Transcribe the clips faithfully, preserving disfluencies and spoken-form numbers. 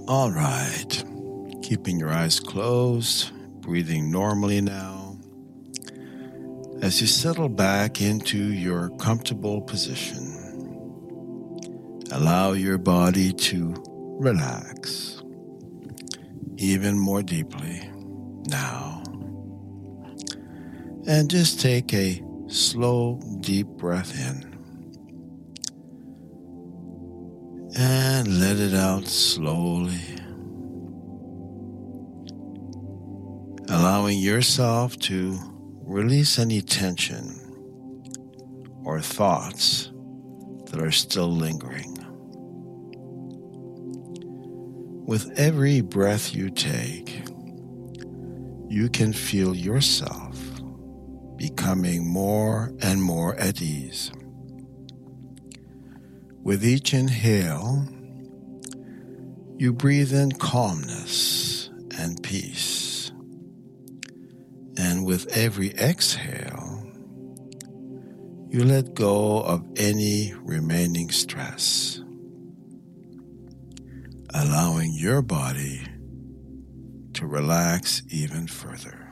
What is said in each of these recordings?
All right. Keeping your eyes closed, breathing normally now. As you settle back into your comfortable position, allow your body to relax even more deeply now. And just take a slow, deep breath in. And let it out slowly. Allowing yourself to release any tension or thoughts that are still lingering. With every breath you take, you can feel yourself becoming more and more at ease. With each inhale, you breathe in calmness and peace. And with every exhale, you let go of any remaining stress, allowing your body to relax even further.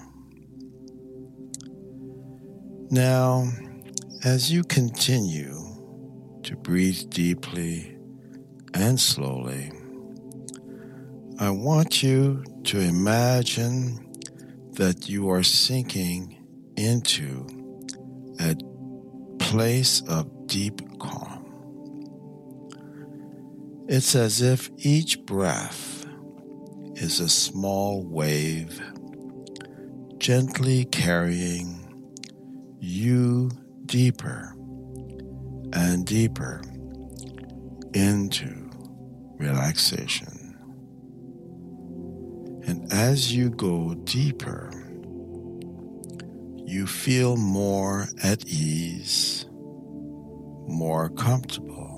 Now, as you continue to breathe deeply and slowly, I want you to imagine that you are sinking into a place of deep calm. It's as if each breath is a small wave gently carrying you deeper and deeper into relaxation. And as you go deeper, you feel more at ease, more comfortable,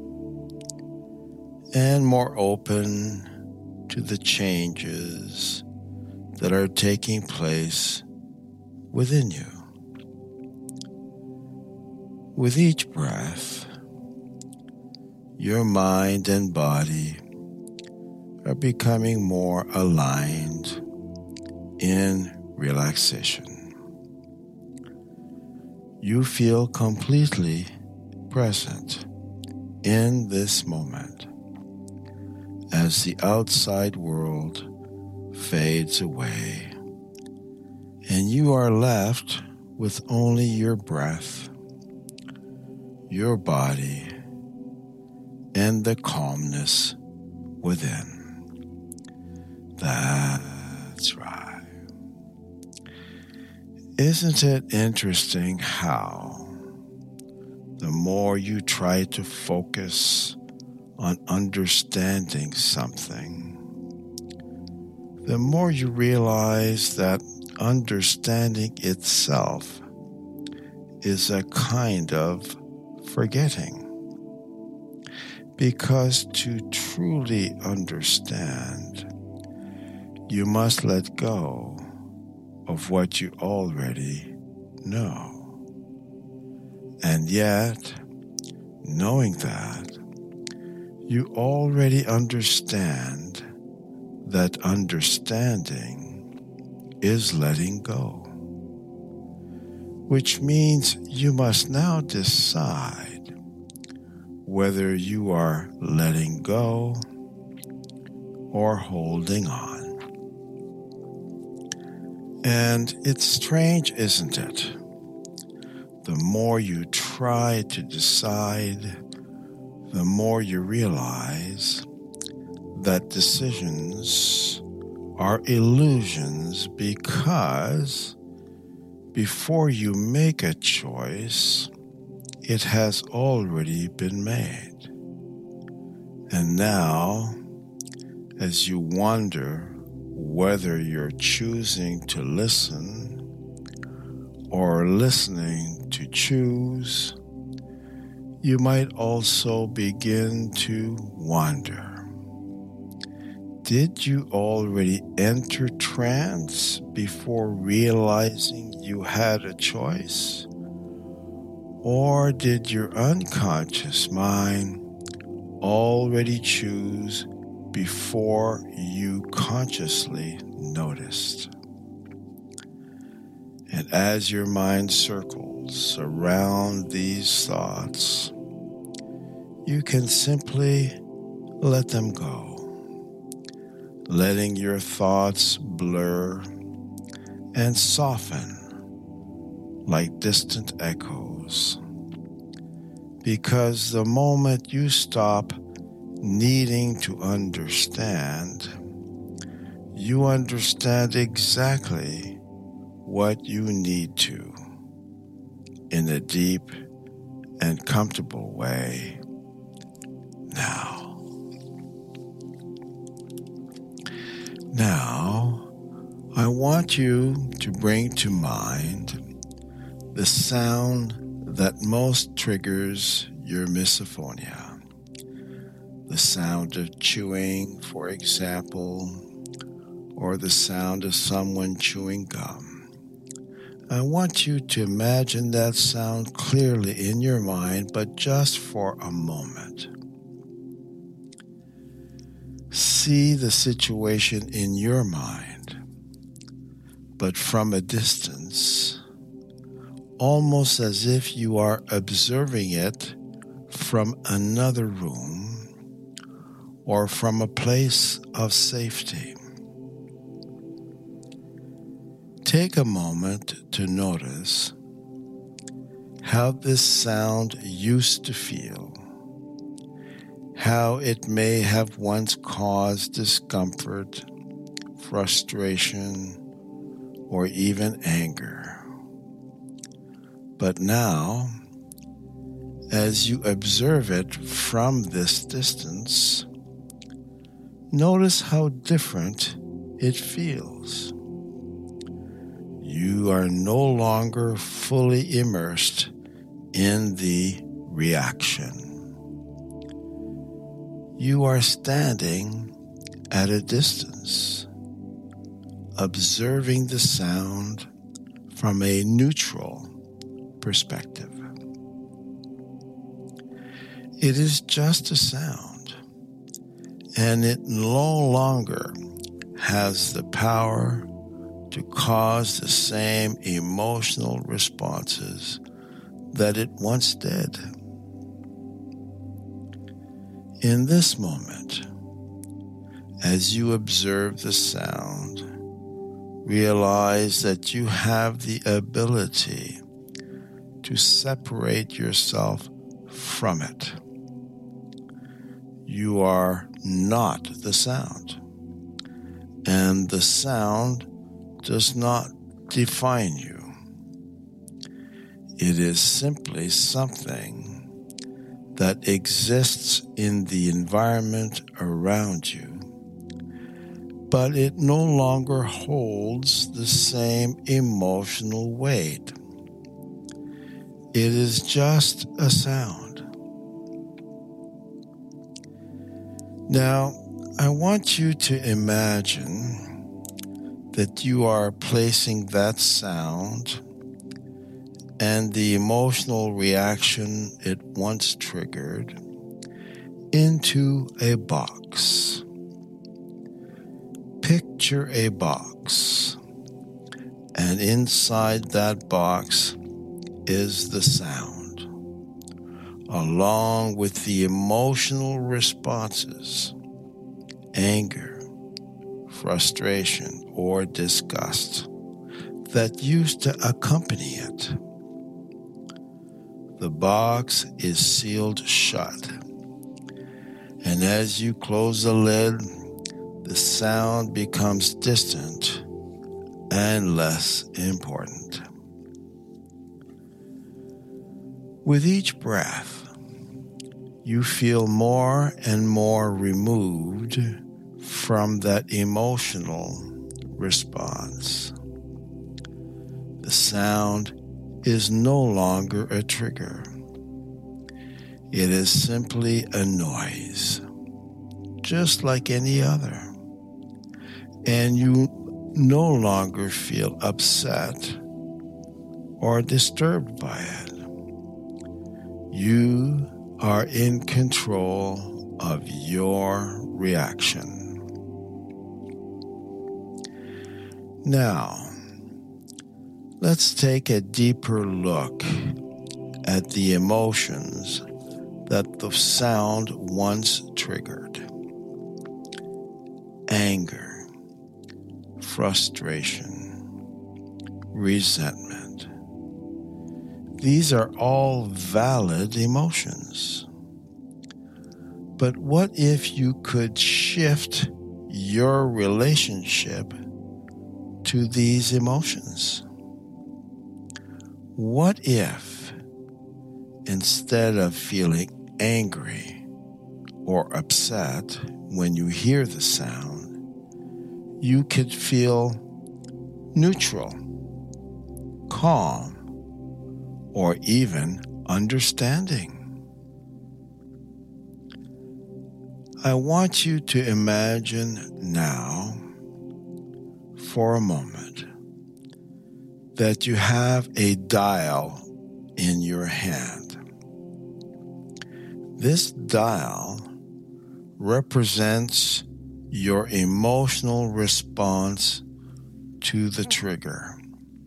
and more open to the changes that are taking place within you. With each breath, your mind and body are becoming more aligned in relaxation. You feel completely present in this moment as the outside world fades away and you are left with only your breath, your body, and the calmness within. That's right. Isn't it interesting how the more you try to focus on understanding something, the more you realize that understanding itself is a kind of forgetting. Because to truly understand, you must let go of what you already know. And yet, knowing that, you already understand that understanding is letting go. Which means you must now decide whether you are letting go or holding on. And it's strange, isn't it? The more you try to decide, the more you realize that decisions are illusions, because before you make a choice, it has already been made. And now, as you wonder whether you're choosing to listen or listening to choose, you might also begin to wonder, did you already enter trance before realizing you had a choice? Or did your unconscious mind already choose before you consciously noticed. And as your mind circles around these thoughts, you can simply let them go, letting your thoughts blur and soften like distant echoes. Because the moment you stop needing to understand, you understand exactly what you need to in a deep and comfortable way now. Now, I want you to bring to mind the sound that most triggers your misophonia. The sound of chewing, for example, or the sound of someone chewing gum. I want you to imagine that sound clearly in your mind, but just for a moment. See the situation in your mind, but from a distance, almost as if you are observing it from another room or from a place of safety. Take a moment to notice how this sound used to feel, how it may have once caused discomfort, frustration, or even anger. But now, as you observe it from this distance, notice how different it feels. You are no longer fully immersed in the reaction. You are standing at a distance, observing the sound from a neutral perspective. It is just a sound, and it no longer has the power to cause the same emotional responses that it once did. In this moment, as you observe the sound, realize that you have the ability to separate yourself from it. You are not the sound, and the sound does not define you. It is simply something that exists in the environment around you, but it no longer holds the same emotional weight. It is just a sound. Now, I want you to imagine that you are placing that sound and the emotional reaction it once triggered into a box. Picture a box, and inside that box is the sound, along with the emotional responses, anger, frustration, or disgust that used to accompany it. The box is sealed shut, and as you close the lid, the sound becomes distant and less important. With each breath, you feel more and more removed from that emotional response. The sound is no longer a trigger. It is simply a noise, just like any other. And you no longer feel upset or disturbed by it. You are in control of your reaction. Now, let's take a deeper look at the emotions that the sound once triggered. Anger, frustration, resentment. These are all valid emotions. But what if you could shift your relationship to these emotions? What if, instead of feeling angry or upset when you hear the sound, you could feel neutral, calm, or even understanding? I want you to imagine now, for a moment, that you have a dial in your hand. This dial represents your emotional response to the trigger.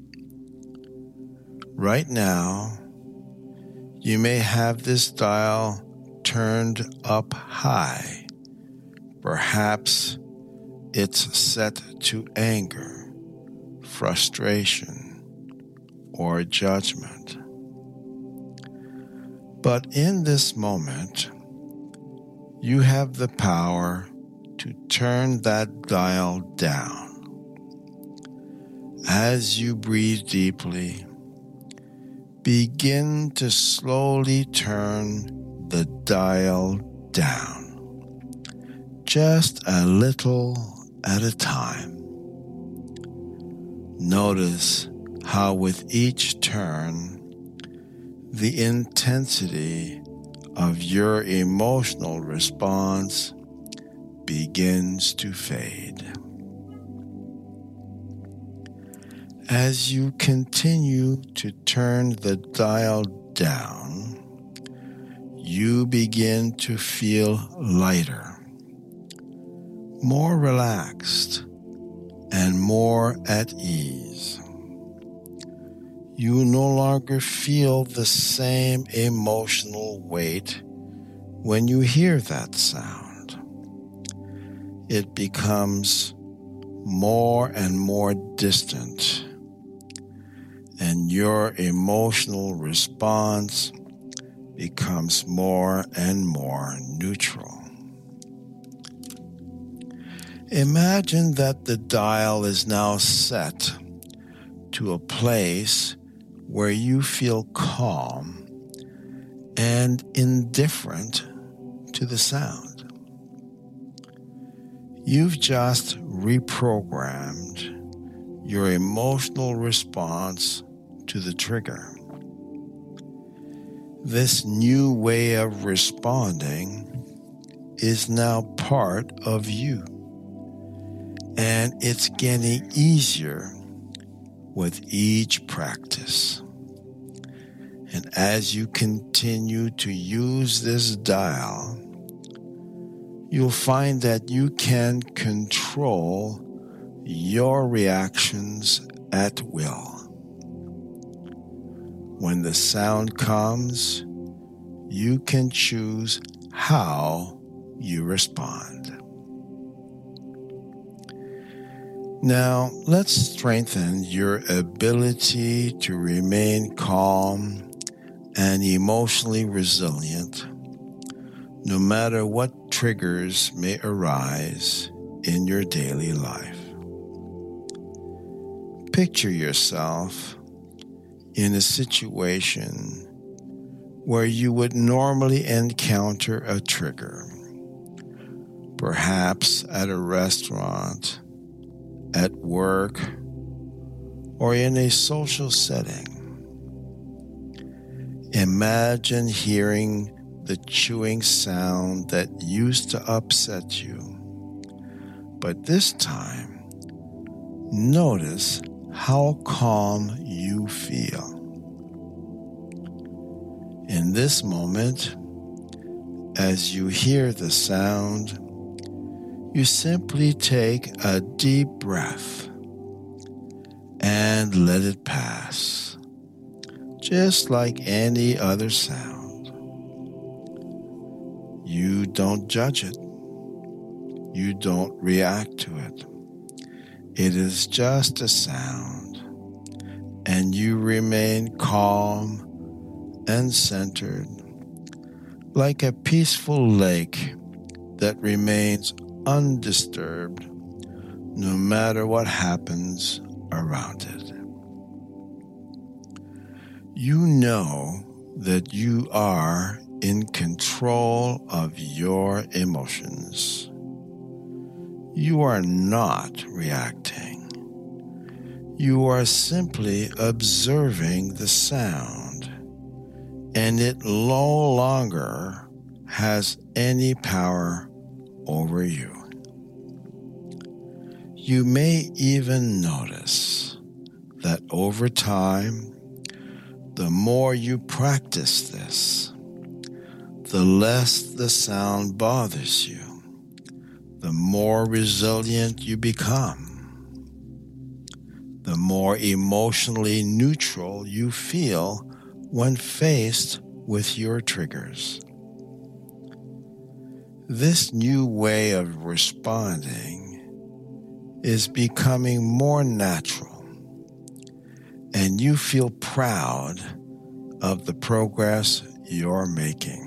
Right now, you may have this dial turned up high. Perhaps it's set to anger, frustration, or judgment. But in this moment, you have the power to turn that dial down. As you breathe deeply, begin to slowly turn the dial down, just a little at a time. Notice how with each turn, the intensity of your emotional response begins to fade. As you continue to turn the dial down, you begin to feel lighter, more relaxed, and more at ease. You no longer feel the same emotional weight when you hear that sound. It becomes more and more distant, and your emotional response becomes more and more neutral. Imagine that the dial is now set to a place where you feel calm and indifferent to the sound. You've just reprogrammed your emotional response to the trigger. This new way of responding is now part of you, and it's getting easier with each practice. And as you continue to use this dial, you'll find that you can control your reactions at will. When the sound comes, you can choose how you respond. Now, let's strengthen your ability to remain calm and emotionally resilient, no matter what triggers may arise in your daily life. Picture yourself in a situation where you would normally encounter a trigger, perhaps at a restaurant, at work, or in a social setting. Imagine hearing the chewing sound that used to upset you, but this time, notice how calm you feel. In this moment, as you hear the sound, you simply take a deep breath and let it pass, just like any other sound. You don't judge it. You don't react to it. It is just a sound, and you remain calm and centered, like a peaceful lake that remains undisturbed no matter what happens around it. You know that you are in control of your emotions. You are not reacting. You are simply observing the sound, and it no longer has any power over you. You may even notice that over time, the more you practice this, the less the sound bothers you, the more resilient you become, the more emotionally neutral you feel when faced with your triggers. This new way of responding is becoming more natural, and you feel proud of the progress you're making.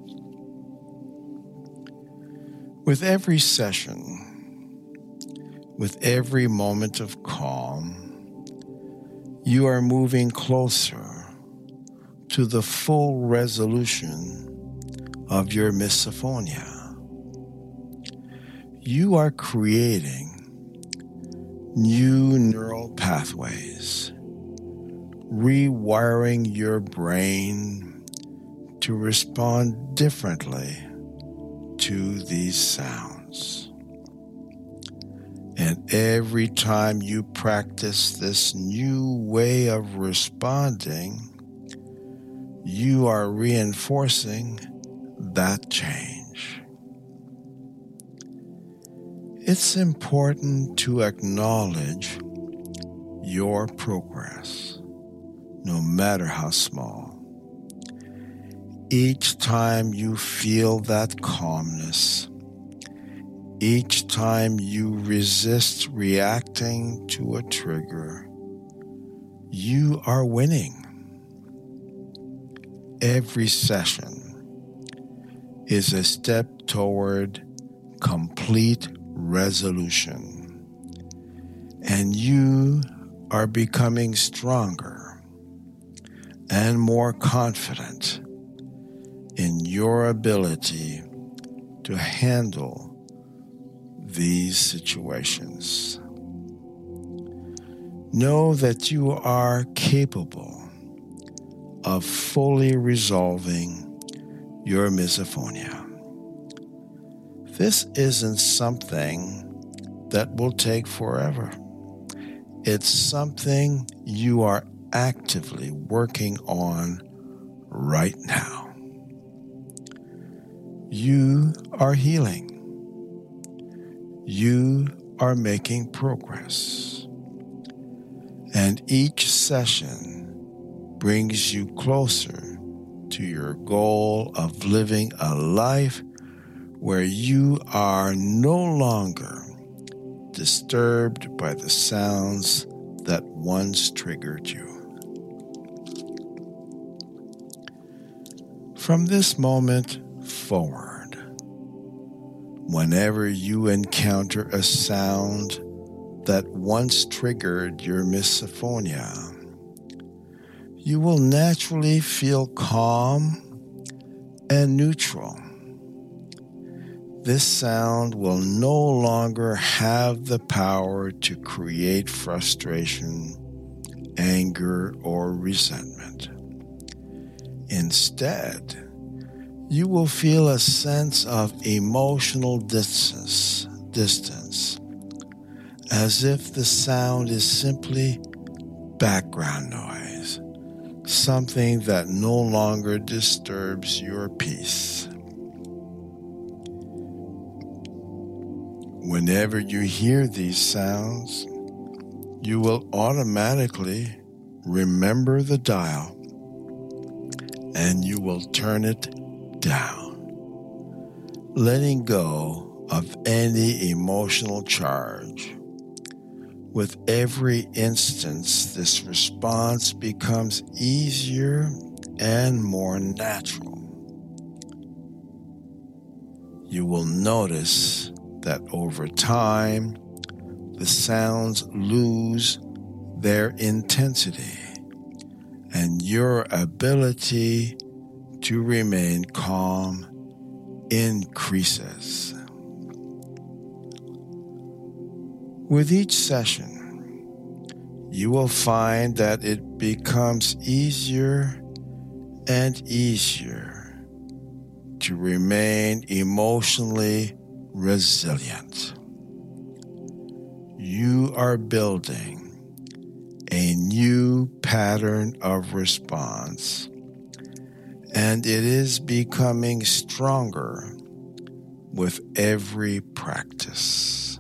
With every session, with every moment of calm, you are moving closer to the full resolution of your misophonia. You are creating new neural pathways, rewiring your brain to respond differently to these sounds. And every time you practice this new way of responding, you are reinforcing that change. It's important to acknowledge your progress, no matter how small. Each time you feel that calmness, each time you resist reacting to a trigger, you are winning. Every session is a step toward complete resolution, and you are becoming stronger and more confident in your ability to handle these situations. Know that you are capable of fully resolving your misophonia. This isn't something that will take forever. It's something you are actively working on right now. You are healing. You are making progress. And each session brings you closer to your goal of living a life where you are no longer disturbed by the sounds that once triggered you. From this moment forward, whenever you encounter a sound that once triggered your misophonia, you will naturally feel calm and neutral. This sound will no longer have the power to create frustration, anger, or resentment. Instead, you will feel a sense of emotional distance, distance, as if the sound is simply background noise, something that no longer disturbs your peace. Whenever you hear these sounds, you will automatically remember the dial and you will turn it down, letting go of any emotional charge. With every instance, this response becomes easier and more natural. You will notice that over time, the sounds lose their intensity and your ability to remain calm increases. With each session, you will find that it becomes easier and easier to remain emotionally resilient. You are building a new pattern of response, and it is becoming stronger with every practice.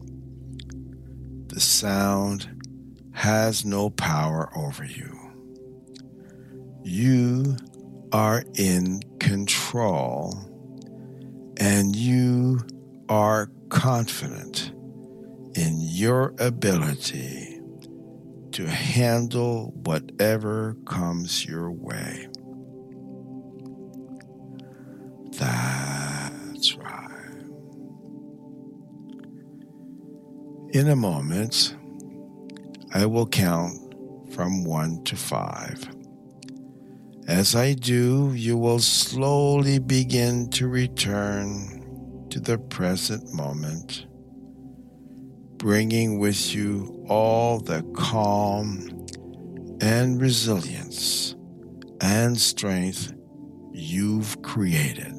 The sound has no power over you. You are in control, and you are confident in your ability to handle whatever comes your way. That's right. In a moment, I will count from one to five. As I do, you will slowly begin to return to the present moment, bringing with you all the calm and resilience and strength you've created.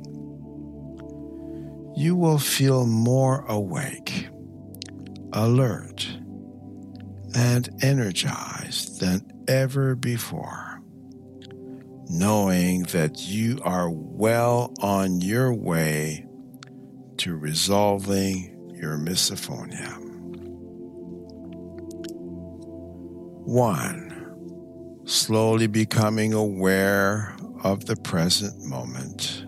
You will feel more awake, alert, and energized than ever before, knowing that you are well on your way to resolving your misophonia. One, slowly becoming aware of the present moment.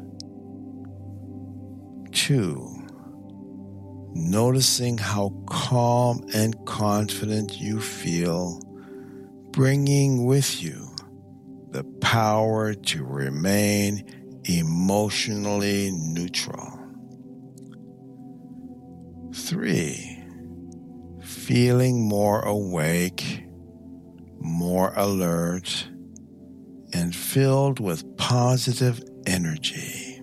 Two, noticing how calm and confident you feel, bringing with you the power to remain emotionally neutral. Three, feeling more awake, more alert, and filled with positive energy.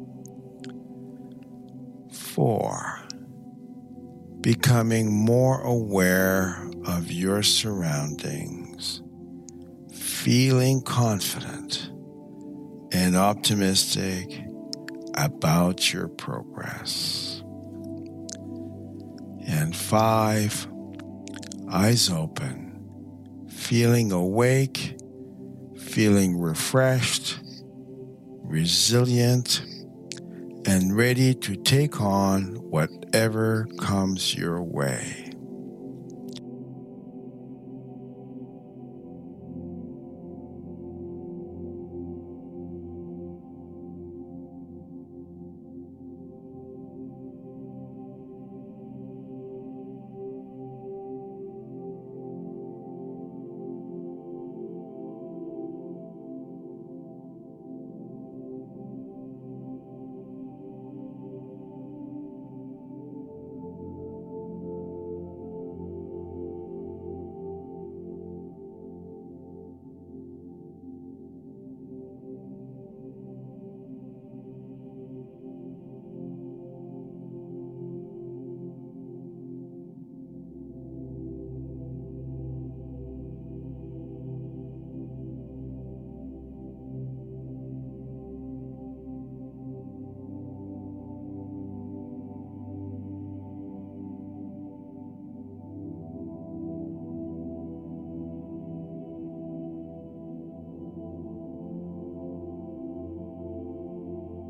Four, becoming more aware of your surroundings, feeling confident and optimistic about your progress. And five, eyes open, feeling awake, feeling refreshed, resilient, and ready to take on whatever comes your way.